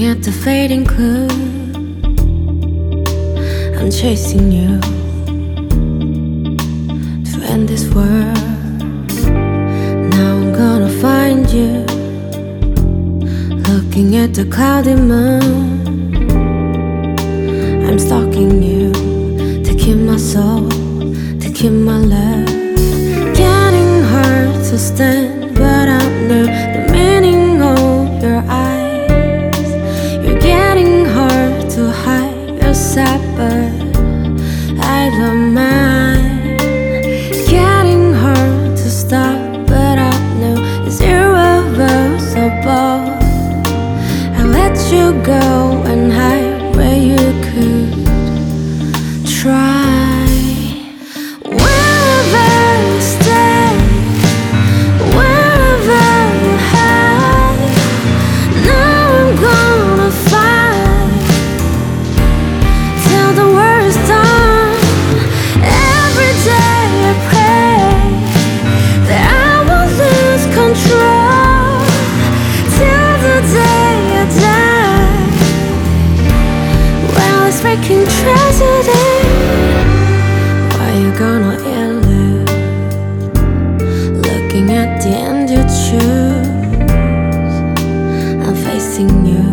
at the fading clue. I'm chasing you to end this world. Now I'm gonna find you, looking at the cloudy moon. I'm stalking you to keep my soul, to keep my love. Getting hard to stand, but I know the meaning of your eyes. You're getting hard to hide yourself, but I don't mind. Getting hard to stop, but I know it's irreversible. I let you go and hide where you could try. Freaking tragedy. Why you gonna elude? Looking at the end you choose. I'm facing you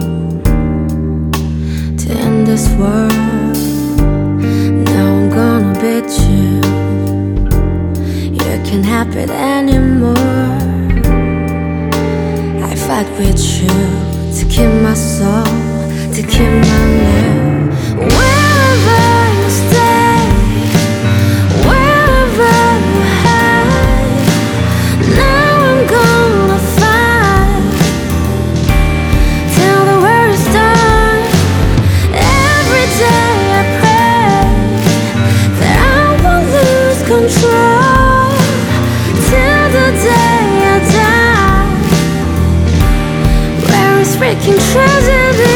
to end this world. Now I'm gonna beat you. You can't have it anymore. I fight with you to keep my soul, to keep my love. Wherever you stay, wherever you hide, now I'm gonna fight till the world is done. Every day I pray that I won't lose control till the day I die. Where is freaking tragedy?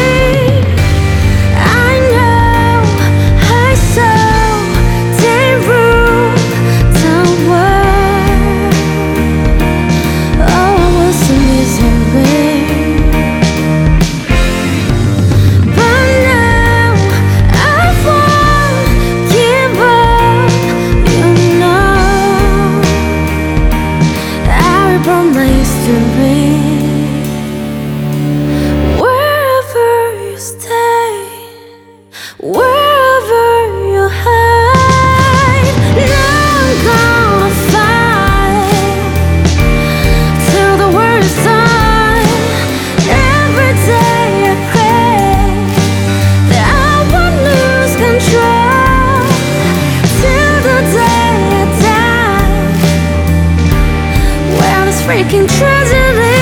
Wherever you hide, now I'm gonna fight till the world is done. Every day I pray that I won't lose control till the day I die. Well, it's freaking tragedy.